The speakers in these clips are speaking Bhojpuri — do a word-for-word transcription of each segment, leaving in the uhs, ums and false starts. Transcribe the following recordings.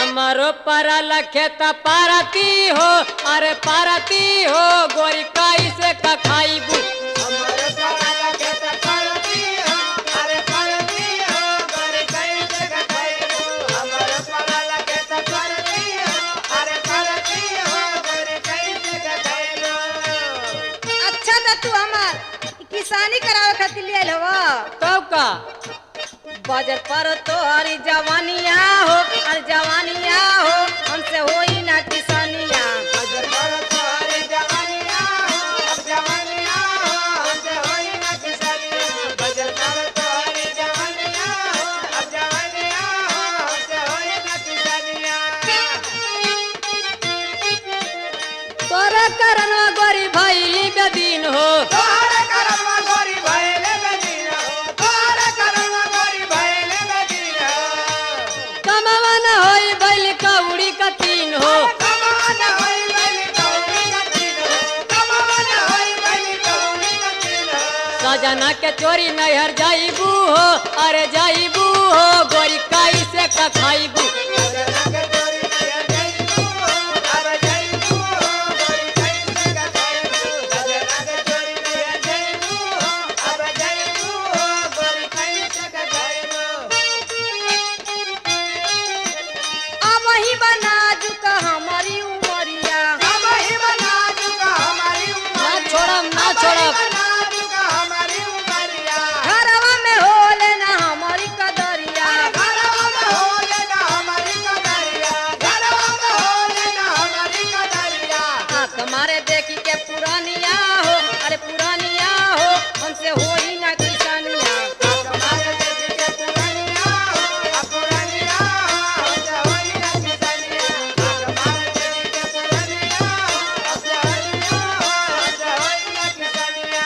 हमारो परल खेत पारती हो, अरे पारती हो गोरी कैसे का खाइबू। हमारे परल खेत परती हो, अरे परती हो गोरी कैसे का खाइबू। हमारे परल खेत परती हो, अरे परती हो गोरी कैसे का खाइबू। अच्छा था तू हमार किसानी करावे खातिर ले आइल हवा। तब का बाजार पर तो हरी जवानिया हो, अरे जवानिया हो हमसे होई ना किसानिया। बाजार पर तो हरी जवानिया हो, अब जवानिया हो हमसे होई ना किसानिया। बाजार पर तो हरी जवानिया हो, अब जवानिया हो हमसे होई ना किसानिया। तोरे करनवा गोरी भाई बेदीन हो, तोहरे करनवा गोरी भइले बेदीन हो, तोहरे करनवा गोरी भइले बेदीन हो। कमावा न होई बैल कौड़ी का तीन हो। कमावन होई बैली कौड़ी का तीन हो, कमावन होई बैली कौड़ी का तीन हो। सजना के चोरी नैहर जाइबू हो, अरे जाइबू हो गोरी कैसे का खाइबू। सजना के चोरी नैहर जाइबू हो, अब जाइबू हो गोरी कैसे का खाइबू। सजना के चोरी नैहर जाइबू हो, अब जाइबू हो गोरी कैसे का खाइबू। अब ही बना जुका हमारी उमरिया। अब ही बना चुका हमारी ना उमरिया, छोड़म ना अब ही छोड़ब। बना चुका हमारी उमरिया। घरवा में होले ना हमारी कदरिया। घरवा में होले ना हमारी कदरिया, घरवा में होले ना हमारी कदरिया। आँख मारे देखी के पुरानिया हो, अरे पुरानिया हो हमसे होई ना किसानिया। हमारे देश के पुरानिया हो, अब पुरानिया हो हमसे होई ना किसानिया। हमारे देश के पुरानिया हो, अब पुरानिया हो हमसे होई ना किसानिया।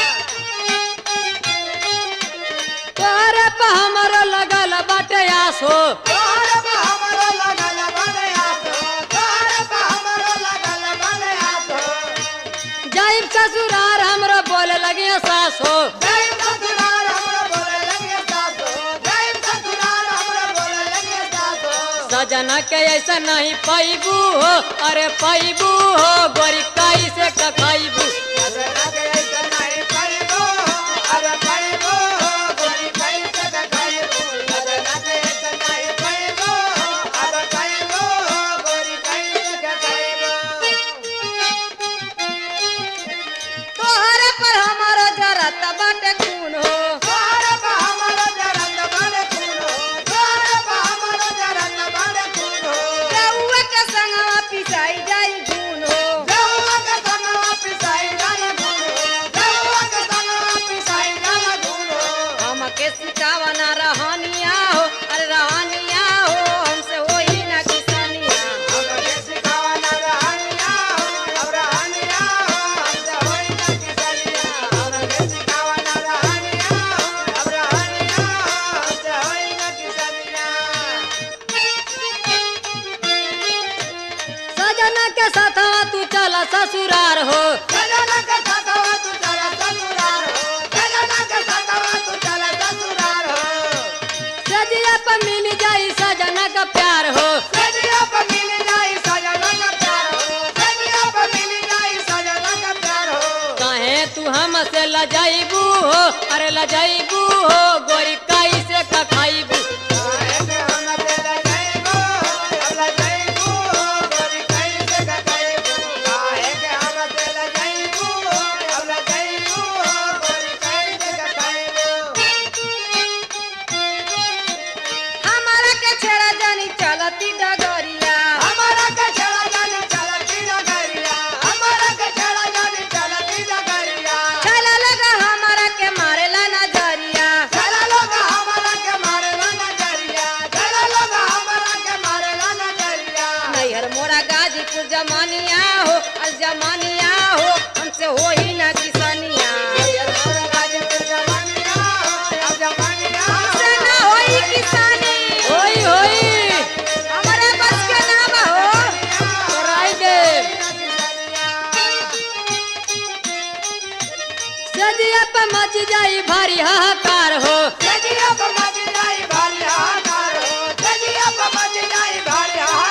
तोरे पे हमरो लगल बाटे आस हो, तोहरे पे हमरो लगल बड़े आस हो, तोहरे पे हमरो लगल बड़े आस हो। जाइब ससुरार हमरो बोले लगे सास हो। जय ससुराल हमरो बोले लगे सास हो, जय ससुराल हमरो बोले लगे सास हो। सजना के ऐसा नहीं पाइबू हो, अरे पाइबू हो गोरी कैसे का खाइबू। सजना के ऐसा नहीं पाइबो हो, अब पाइबो हो गोरी कैसे का खाइबो। सजना के ऐसा नहीं पाइबो हो, अब पाइबो हो गोरी कैसे का खाइबो। तोहरे पर हमारा जरत बाटे खून हो। तोहरे पे हमरो जरत बड़े खून हो, तोहरे पे हमरो जरत बड़े खून हो। रउआ के संगवा पिसाई जाई खून हो। जहुआ के संगवा पिसाई डाले खून हो, जहुआ के संगवा पिसाई डाले खून हो। हमके सिखावा ना रहनिया हो, अरे रहनिया हो हमसे होई ना किसानिया। हमके सिखावा ना रहनिया हो, अब रहनिया हो हमसे होई ना किसानिया। हमके सिखावा ना रहनिया हो, अब रहनिया हो हमसे होई ना किसानिया। सजना के साथवा तू चला ससुरार हो, सजना के साथवा तू चला ससुराल हो, सजना के साथवा तू चला ससुराल हो। सजिया पे मिल जाई सजना का प्यार हो। सजिया पे मिल जाई सजना का प्यार हो, सजिया पे मिल जाई सजना का प्यार हो। कहे तू हमसे लजाइबू हो, अरे लजाइबू हो गोरी कैसे का खाइबू। काहे के हम तेरा जाइबो, अब जाइबो गोरी कैसे का खाइबो। काहे के हम तेरा जाइबो, अब जाइबो गोरी कैसे का खाइबो। हमारा के छेड़ा जानी चलती डगरिया। हमारा के चला जाने चलती डगरिया, हमारा के चला जाने चलती डगरिया। चला लगा हमारा के मारेला नजरिया। चला लोग हमारा के मारेला नजरिया, चला लोग हमारा के मारेला नजरिया। नैहर मोरा गाजीपुर जमानिया हो, अल जमानिया हो हमसे होई ना किसानिया। गाजीपुर जमानिया हो, अब जमानिया हो। हमसे ना होई किसानी। होई होई हमारा बस के नाम हो। कराई दे। सजिया पे मच जाई भारी हाहाकार हो, सजिया पे मच जाई भारी हाहाकार हो, सजिया पे मच जाई भारी हाहाकार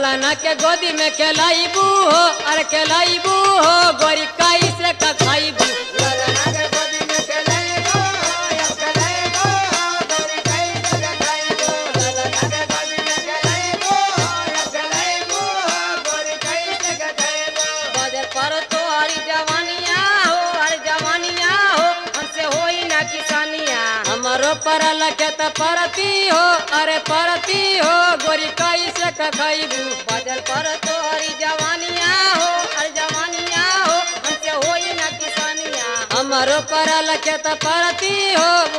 ललना के गोदी में खेलाइबू हो अरे खेलाइबू हो गोरी कैसे का खाइबू ललना के गोदी में खेलाइबो अब खेलाइबो गोरी कैसे का खाइबो ललना के गोदी में खेलाइबो अब खेलाइबो गोरी कैसे का खाइबो बजर पर तो हरी जवानिया हो अरे जवानिया हो हमसे होई ना किसानिया हमारो परल खेत परती हो अरे परती हो गोरी कैसे का खाइबू बजर पर तो हरी जवानिया हो अरे जवानिया हो हमसे होई ना किसानिया हमारो परल खेत परती हो